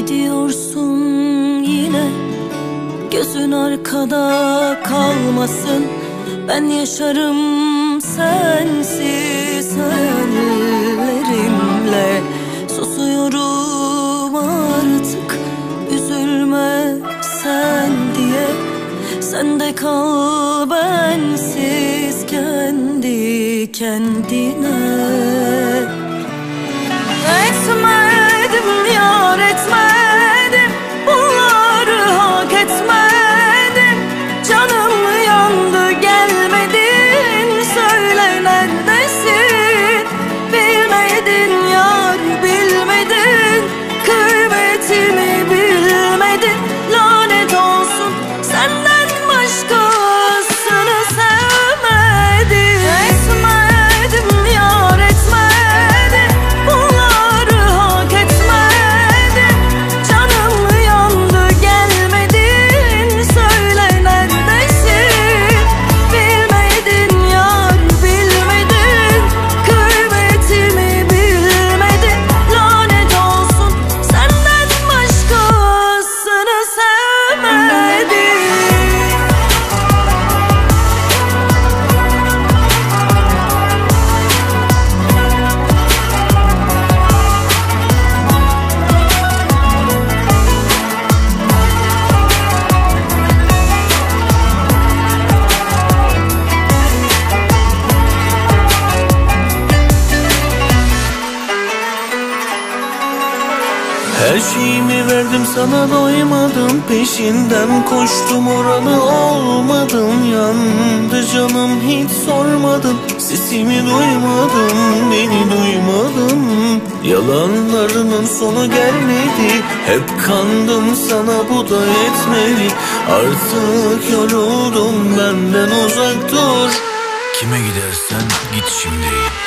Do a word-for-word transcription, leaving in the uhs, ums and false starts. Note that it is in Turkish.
gidiyorsun yine. Gözün arkada kalmasın, ben yaşarım sensiz hayallerimle. Susuyorum artık, üzülme sen diye. Sen de kal bensiz kendi kendine. Etmedim yar etmedim, bunları hak etmedim. Canım yandı gelmedin, söyle neredesin? Bilmedin yar bilmedin, kıymetimi bilmedin. Lanet olsun senden başkasını sevmedim. Etmedim yar etmedim, bunları hak etmedim. Canım yandı gelmedin, söyle neredesin? Bilmedin yar bilmedin, kıymetimi bilmedin. Lanet olsun senden başkasını sevmedim. Her şeyimi verdim sana, doymadım, peşinden koştum, oralı olmadım. Yandı canım hiç sormadım, sesimi duymadım, beni duymadın. Yalanlarının sonu gelmedi, hep kandım sana, bu da yetmedi. Artık yoruldum, benden uzak dur. Kime gidersen git şimdi.